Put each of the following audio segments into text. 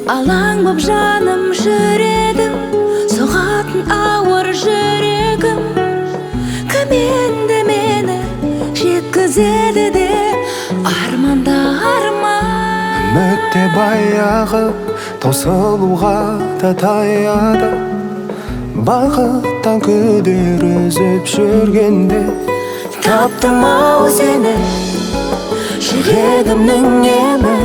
Алаң боп жаным жүредім, соғатын ауыр жүрегім. Кім енді мені жеткізеді де арманда арман. Үмітте баяғы таусылуға да таяды. Бақыттан күдер үзіп жүргенде таптым ау сені, жүрегімнің емі.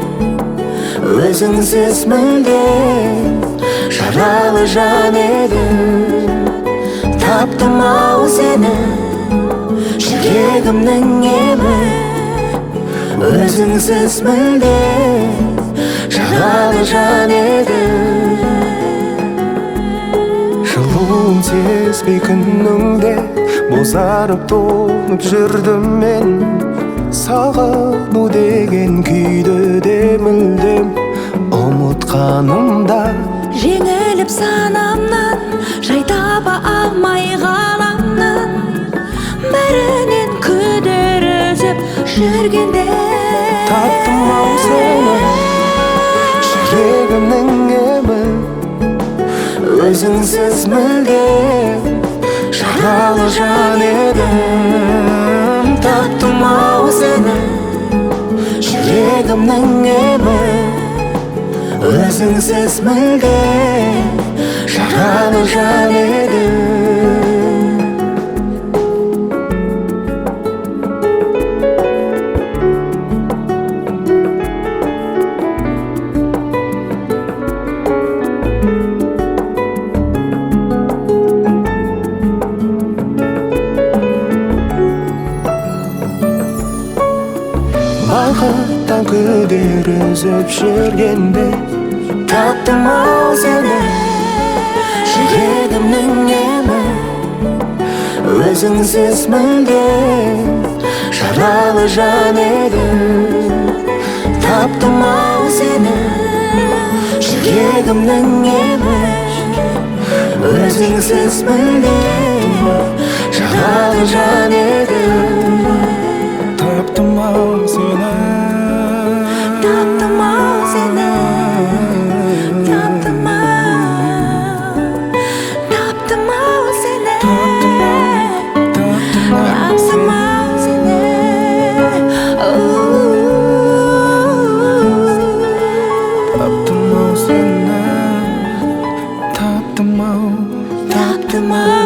Өзіңсіз мүлде жаралы жан едім. Таптым ау сені, жүрегімнің емі. Өзіңсіз мүлде жаралы жан едім. Жылуын сезбей күніңде бозарып толып жүрдім мен. Сағыну деген күйді де мүлдем ұмытқанымда, жеңіліп санамнан жай таба алмай ғаламнан. Бәрінен күдер үзіп жүргенде таптым ау сені, жүрегімнің емі. Өзіңсіз мүлде жаралы жан едім. Таптым ау сені, жүрегімнің емі. Өзіңсіз мүлде жаралы жан едім. Бақыттан күдер үзіп жүргенде таптым ау сені, жүрегімнің емі. Өзіңсіз мүлде жаралы жан едім. Таптым ау сені, жүрегімнің емі. Өзіңсіз мүлде жаралы жан едім. таптым ау сені, таптым ау сені, таптым ау, таптым ау сені, таптым ау сені. таптым ау сені, таптым ау. Таптым ау.